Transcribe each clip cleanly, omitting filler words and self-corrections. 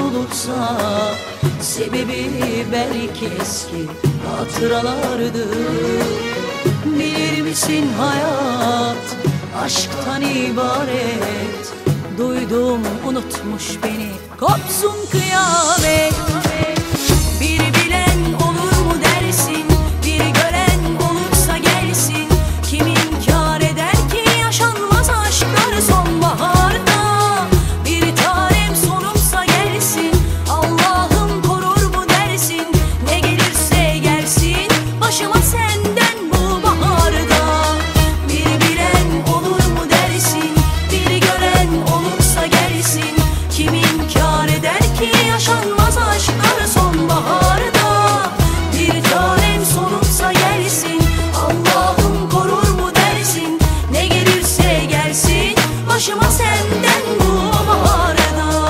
olursa sebebi belki eski hatıralardı. Bilir misin hayat aşktan ibaret, duydum unutmuş beni, kopsun kıyamet. Bir bilen olur mu dersin, bir gören olursa gelsin. Kim inkar eder ki yaşanmaz aşklar sonbaharda. Bir tanem sonumsa gelsin, Allah'ım korur mu dersin. Ne gelirse gelsin başıma senden bu baharda. Bir bilen olur mu dersin, bir gören olursa gelsin. Kim inkar eder ki yaşanmaz aşklar sonbaharda. Bir tanem sonumsa gelsin, Allah'ım korur mu dersin. Ne gelirse gelsin başıma senden bu baharda.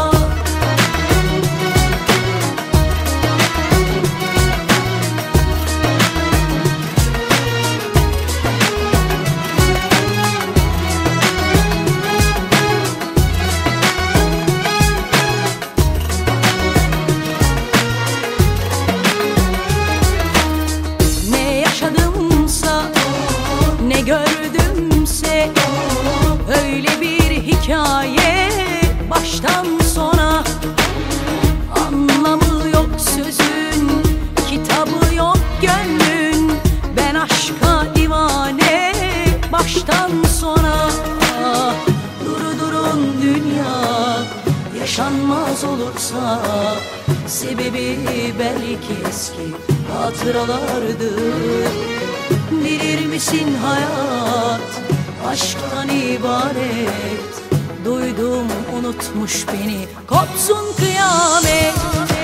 Ne gördümse öyle bir hikaye baştan sona. Anlamı yok sözün, kitabı yok gönlün. Ben aşka divane baştan sona. Ah, durun dünya yaşanmaz olursa sebebi belki eski hatıralardı. Bilir misin hayat aşktan ibaret, duydum unutmuş beni, kopsun kıyamet.